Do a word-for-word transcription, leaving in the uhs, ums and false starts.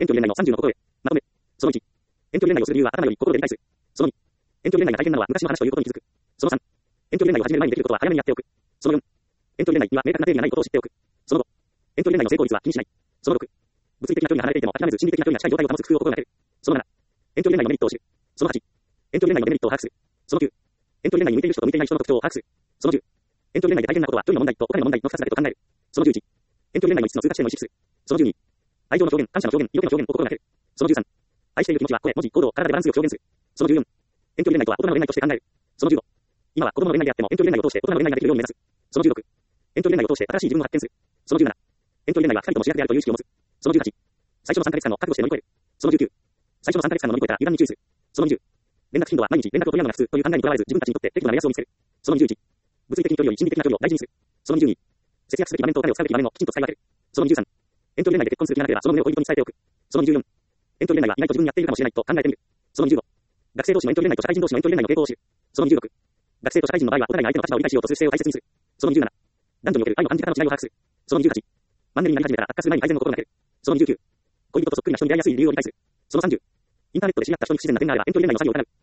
遠距離恋愛のさんじゅうのことへ。まとめ。そのいち。遠距離恋愛をする理由は頭より心で理解する。そのに。遠距離恋愛が大変なのは昔の話ということに気づく。そのさん。遠距離恋愛を始める前にできることは早めにやっておく。そのよん。遠距離恋愛には明確な定義がないことを知っておく。そのご。遠距離恋愛の成功率は気にしない。そのろく。物理的な距離が離れていても諦めず心理的な距離が近い状態を保つ工夫を心がける。そのなな。遠距離恋愛のメリットを知る。そのはち。遠距離恋愛のデメリットを把握する。そのきゅう。遠距離恋愛に向いている人と向いていない人の特徴を把握する。そのじゅう。遠距離恋愛で大変なことは距離の問題とお金の問題のふたつだけと考える。そのじゅういち。遠距離恋愛のいつつの通過地点を意識する。そのじゅうに。愛情の表現、感謝の表現、色気の表現を心がける。そのじゅうさん。愛している気持ちは声、文字、行動、体でバランスよく表現する。そのじゅうよん。遠距離恋愛とは大人の恋愛として考える。そのじゅうご。今は子供の恋愛であっても遠距離恋愛を通して大人の恋愛ができるように目指す。そのじゅうろく。遠距離恋愛を通して新しい自分を発見する。そのじゅうなな。遠距離恋愛は二人とも主役であるという意識を持つ。そのじゅうはち。最初のさんかげつかんの覚悟して乗り越える。そのじゅうきゅう。最初のさんかげつかんの乗り越えたら油断に注意する。そのにじゅう。連絡頻度は毎日連絡を取り合うのが普通という考えにとらわれず自分たちにとって適度な目安を見つける。そのにじゅういち。物理的距離より心理的な距離を大事にする。そのにじゅうに。節約すべき場面とお金を使うべき場面をきちんと使い分ける。そのにじゅうさん。遠距離恋愛で結婚する気がなければその旨を恋人に伝えておく。そのにじゅうよん。遠距離恋愛は意外と自分にやっているかもしれないと考えてみる。そのにじゅうご。学生同士の遠距離恋愛と社会人同士の遠距離恋愛の傾向を知る。そのにじゅうろく。学生と社会人の場合はお互いが相手の立場を理解しようとする姿勢を大切にする。そのにじゅうなな。男女における愛の感じ方の違いを把握する。そのにじゅうはち。マンネリになり始めたら悪化する前に改善を心がける。そのにじゅうきゅう。恋人とそっくりな人に出会いやすい理由を理解する。そのさんじゅう。インターネットで知り合った人に不自然な点があれば遠距離恋愛の作業を行う。